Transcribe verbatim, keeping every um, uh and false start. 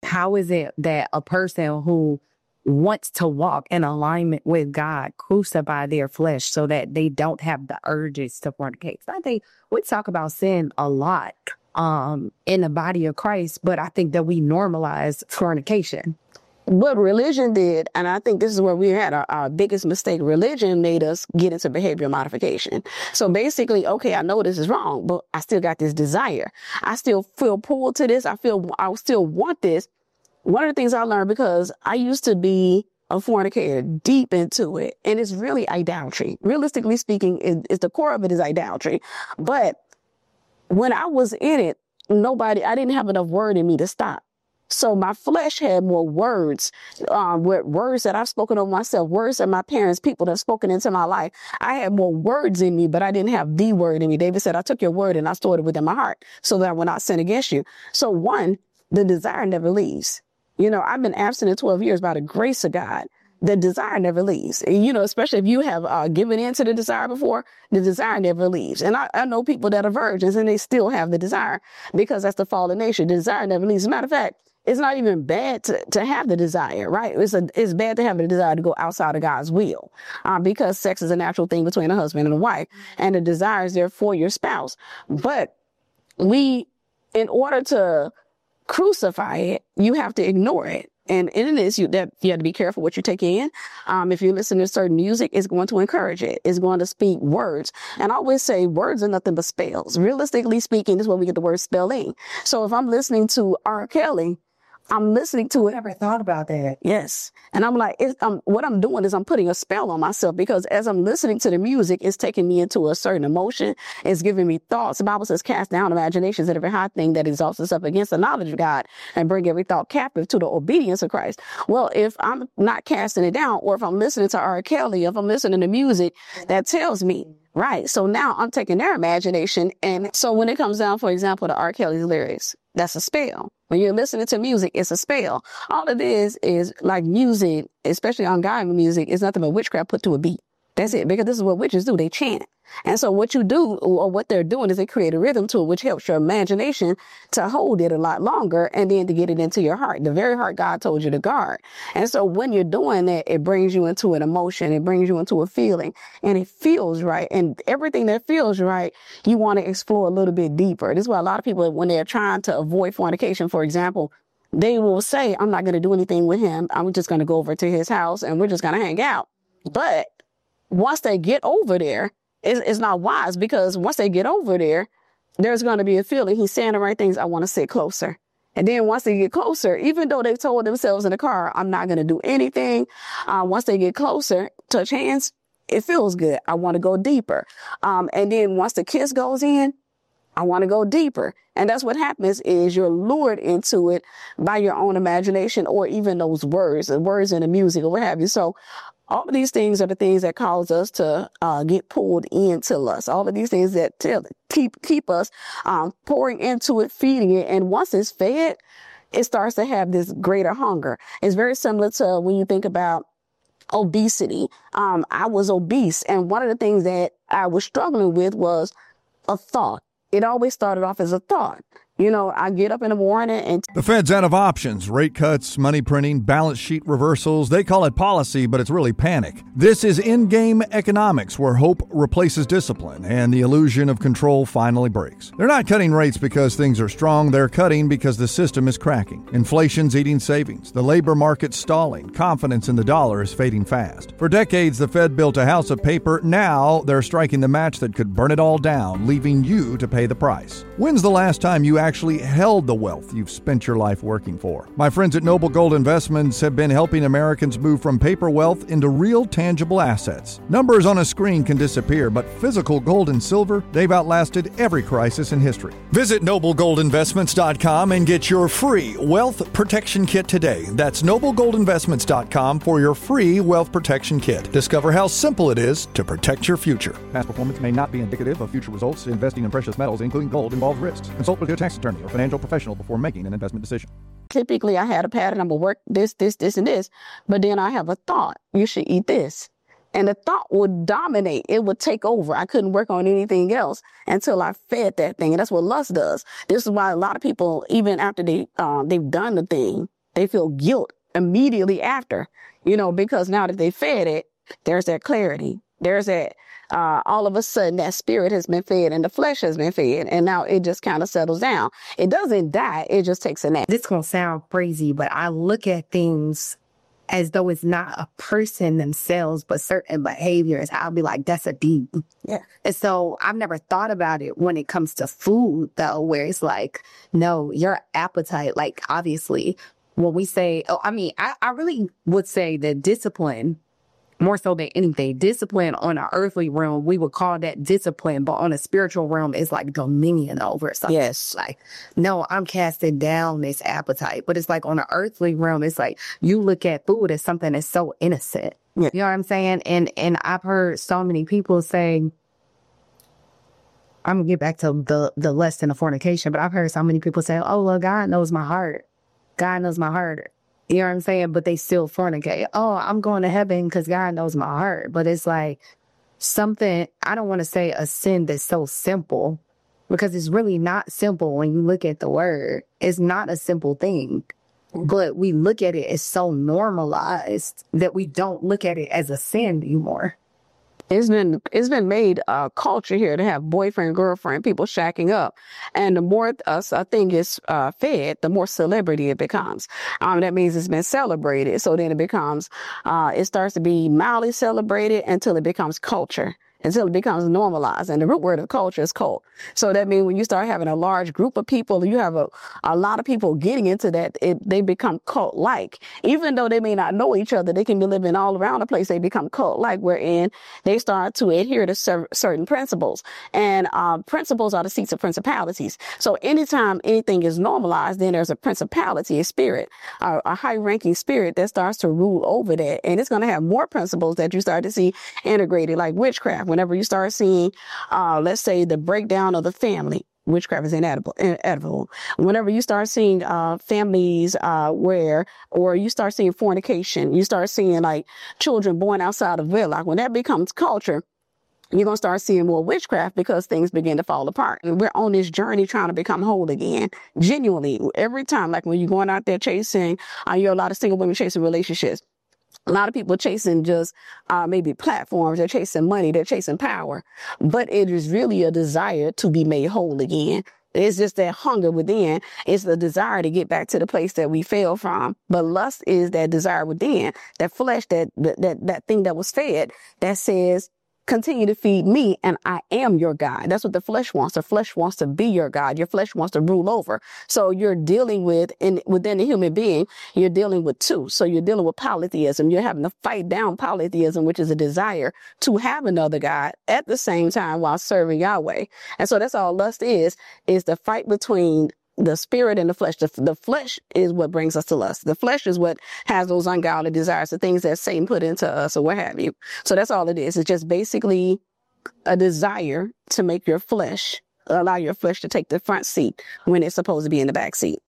how is it that a person who wants to walk in alignment with God crucify their flesh so that they don't have the urges to fornicate? I think we talk about sin a lot um, in the body of Christ, but I think that we normalize fornication. What religion did, and I think this is where we had our, our biggest mistake, religion made us get into behavior modification. So basically, okay, I know this is wrong, but I still got this desire. I still feel pulled to this. I feel, I still want this. One of the things I learned, because I used to be a fornicator, deep into it, and it's really idolatry. Realistically speaking, it, it's the core of it is idolatry. But when I was in it, nobody, I didn't have enough word in me to stop. So my flesh had more words, um, words that I've spoken over myself, words that my parents, people that have spoken into my life. I had more words in me, but I didn't have the word in me. David said, I took your word and I stored it within my heart so that I will not sin against you. So one, the desire never leaves. You know, I've been abstinent twelve years by the grace of God. The desire never leaves. And, you know, especially if you have uh, given in to the desire before, the desire never leaves. And I, I know people that are virgins and they still have the desire because that's the fallen nature. The desire never leaves. As a matter of fact, it's not even bad to, to have the desire, right? It's a, it's bad to have the desire to go outside of God's will, uh, because sex is a natural thing between a husband and a wife, and the desire is there for your spouse. But we, in order to crucify it, you have to ignore it. And in this, you, that you have to be careful what you take in. Um, if you listen to certain music, it's going to encourage it. It's going to speak words. And I always say words are nothing but spells. Realistically speaking, this is where we get the word spelling. So if I'm listening to R. Kelly, I'm listening to it. I never thought about that. Yes. And I'm like, it's, um, what I'm doing is I'm putting a spell on myself, because as I'm listening to the music, it's taking me into a certain emotion. It's giving me thoughts. The Bible says, cast down imaginations and every high thing that exalts itself against the knowledge of God, and bring every thought captive to the obedience of Christ. Well, if I'm not casting it down, or if I'm listening to R. Kelly, if I'm listening to music that tells me, right. So now I'm taking their imagination. And so when it comes down, for example, to R. Kelly's lyrics, that's a spell. When you're listening to music, it's a spell. All it is is like music, especially ungodly music, is nothing but witchcraft put to a beat. That's it. Because this is what witches do. They chant. And so what you do, or what they're doing, is they create a rhythm to it, which helps your imagination to hold it a lot longer, and then to get it into your heart, the very heart God told you to guard. And so when you're doing that, it brings you into an emotion, it brings you into a feeling, and it feels right. And everything that feels right, you want to explore a little bit deeper. This is why a lot of people, when they're trying to avoid fornication, for example, they will say, I'm not going to do anything with him. I'm just going to go over to his house and we're just going to hang out. But once they get over there, It's, it's not wise, because once they get over there, there's going to be a feeling. He's saying the right things. I want to sit closer. And then once they get closer, even though they've told themselves in the car, I'm not going to do anything. Uh, once they get closer, touch hands, it feels good. I want to go deeper. Um, and then once the kiss goes in, I want to go deeper. And that's what happens, is you're lured into it by your own imagination, or even those words, the words in the music or what have you. So all of these things are the things that cause us to uh, get pulled into lust. All of these things that tell, keep keep us um, pouring into it, feeding it. And once it's fed, it starts to have this greater hunger. It's very similar to when you think about obesity. Um, I was obese. And one of the things that I was struggling with was a thought. It always started off as a thought. You know, I get up in the morning and... The Fed's out of options. Rate cuts, money printing, balance sheet reversals. They call it policy, but it's really panic. This is in-game economics, where hope replaces discipline and the illusion of control finally breaks. They're not cutting rates because things are strong. They're cutting because the system is cracking. Inflation's eating savings. The labor market's stalling. Confidence in the dollar is fading fast. For decades, the Fed built a house of paper. Now they're striking the match that could burn it all down, leaving you to pay the price. When's the last time you actually actually held the wealth you've spent your life working for? My friends at Noble Gold Investments have been helping Americans move from paper wealth into real tangible assets. Numbers on a screen can disappear, but physical gold and silver, they've outlasted every crisis in history. Visit noble gold investments dot com and get your free wealth protection kit today. That's noble gold investments dot com for your free wealth protection kit. Discover how simple it is to protect your future. Past performance may not be indicative of future results. Investing in precious metals, including gold, involves risks. Consult with your tax attorney or financial professional before making an investment decision. Typically, I had a pattern. I'm going to work this, this, this, and this. But then I have a thought. You should eat this. And the thought would dominate. It would take over. I couldn't work on anything else until I fed that thing. And that's what lust does. This is why a lot of people, even after they, um, they've done the thing, they feel guilt immediately after, you know, because now that they fed it, there's that clarity. There's that, uh, all of a sudden that spirit has been fed and the flesh has been fed. And now it just kind of settles down. It doesn't die. It just takes a nap. This gonna sound crazy, but I look at things as though it's not a person themselves, but certain behaviors. I'll be like, that's a demon. Yeah. And so I've never thought about it when it comes to food, though, where it's like, no, your appetite, like, obviously, when we say, oh, I mean, I, I really would say that discipline, more so than anything, discipline on an earthly realm, we would call that discipline, but on a spiritual realm, it's like dominion over something. Yes. Like, no, I'm casting down this appetite. But it's like on an earthly realm, it's like you look at food as something that's so innocent. Yeah. You know what I'm saying? And and I've heard so many people say, I'm gonna get back to the the lust and the fornication, but I've heard so many people say, oh, well, God knows my heart. God knows my heart. You know what I'm saying? But they still fornicate. Oh, I'm going to heaven because God knows my heart. But it's like something, I don't want to say a sin that's so simple, because it's really not simple when you look at the word. It's not a simple thing. But we look at it as so normalized that we don't look at it as a sin anymore. It's been it's been made a culture here to have boyfriend, girlfriend, people shacking up. And the more us a thing is uh, fed, the more celebrity it becomes. Um, that means it's been celebrated. So then it becomes, uh, it starts to be mildly celebrated until it becomes culture. Until it becomes normalized. And the root word of culture is cult. So that means when you start having a large group of people, you have a, a lot of people getting into that, it, they become cult-like. Even though they may not know each other, they can be living all around the place, they become cult-like, wherein they start to adhere to cer- certain principles. And uh, principles are the seats of principalities. So anytime anything is normalized, then there's a principality, a spirit, a, a high-ranking spirit that starts to rule over that. And it's going to have more principles that you start to see integrated, like witchcraft. Whenever you start seeing, uh, let's say, the breakdown of the family, witchcraft is inedible. inedible. Whenever you start seeing uh, families uh, where, or you start seeing fornication, you start seeing like children born outside of wedlock, when that becomes culture, you're going to start seeing more witchcraft because things begin to fall apart. And we're on this journey trying to become whole again. Genuinely, every time, like when you're going out there chasing, uh, you're a lot of single women chasing relationships. A lot of people chasing just uh, maybe platforms. They're chasing money. They're chasing power. But it is really a desire to be made whole again. It's just that hunger within. It's the desire to get back to the place that we fell from. But lust is that desire within, that flesh, that that that thing that was fed that says, continue to feed me and I am your God. That's what the flesh wants. The flesh wants to be your God. Your flesh wants to rule over. So you're dealing with, in, within the human being, you're dealing with two. So you're dealing with polytheism. You're having to fight down polytheism, which is a desire to have another God at the same time while serving Yahweh. And so that's all lust is, is the fight between the spirit and the flesh. The, the flesh is what brings us to lust. The flesh is what has those ungodly desires, the things that Satan put into us or what have you. So that's all it is. It's just basically a desire to make your flesh, allow your flesh to take the front seat when it's supposed to be in the back seat.